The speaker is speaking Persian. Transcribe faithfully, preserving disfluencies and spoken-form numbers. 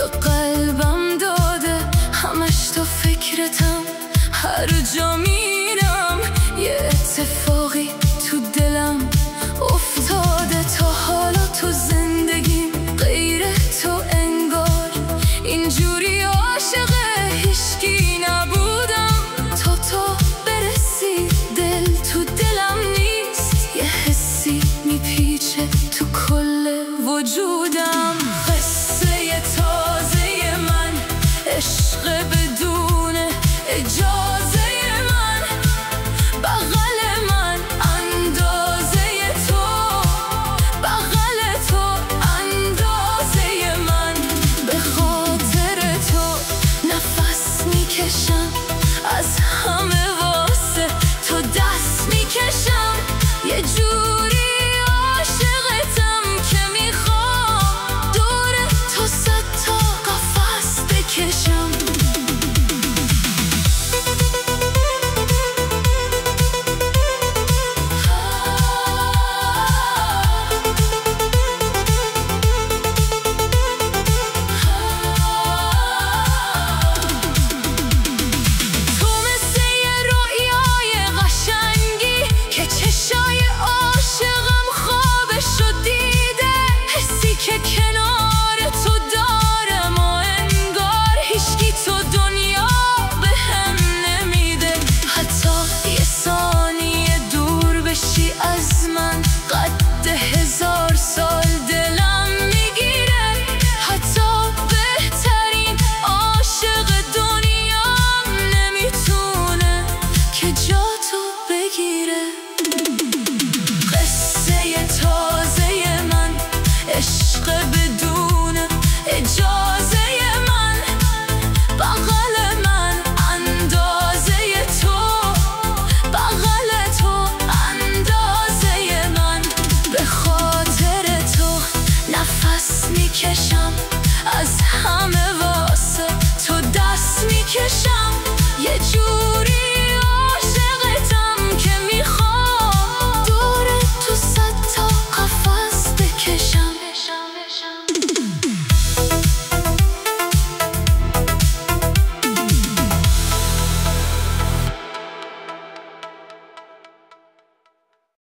قلبم داده، همش تو فکرتم، هر جا میرم یه اتفاقی تو دلم افتاده. تا حالا تو زندگیم غیر تو انگار اینجوری عاشق هیچکی نبودم. تا تو برسی دل تو دلم نیست، یه حسی میپیچه تو کل وجودم. قصه تازه من، عشق بدون اجازه من، بغل من اندازه تو، بغل تو اندازه من. به خاطر تو نفس میکشم، از همه واسه تو دست میکشم. یه جوری عاشقتم که میخوام دور تو صد تا قفس بکشم. از من قد هزار سال دلم میگیره، حتی بهترین عاشق دنیام نمیتونه که جا تو بگیره. قصه تازه من، عشق بدون اجازه من، بغل من اندازه تو، بغل تو اندازه من. به خاطر تو نفس میکشم، از همه واسه تو دست میکشم.